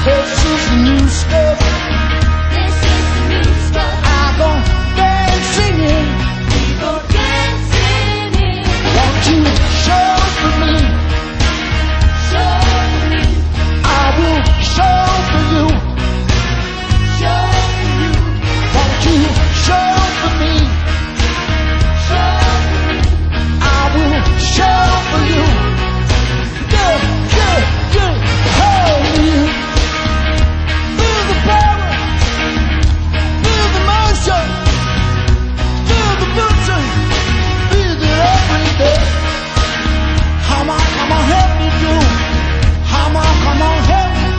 This is the new stuff. This is the new stuff. I go dance singing. We go dancing. Won't you show for me? Show me. I will show for you. Show you. Won't you show for me? Show me. I will show for you. Yeah, yeah, yeah. Hold you. Feel the power. Feel the motion. Feel the motion. Feel it every day. Come on, help me do. Come on, help me.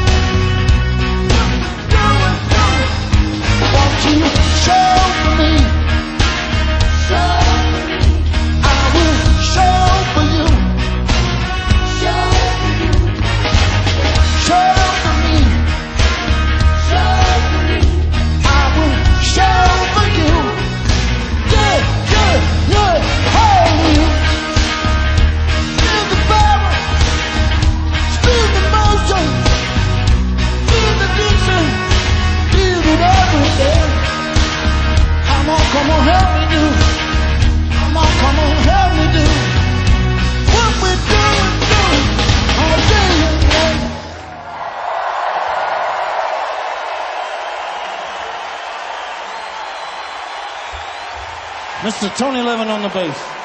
Do it. Won't you show for me? Show me. I will show for you. Show you. Show for me. Show me. I will show for you. Yeah, yeah, yeah. Hold you. Feel the power. Feel the motion. Feel the vision. Feel it every day. Come on, help me do. Come on, help me do. What we're doing all day and night. Mr. Tony Levin on the bass.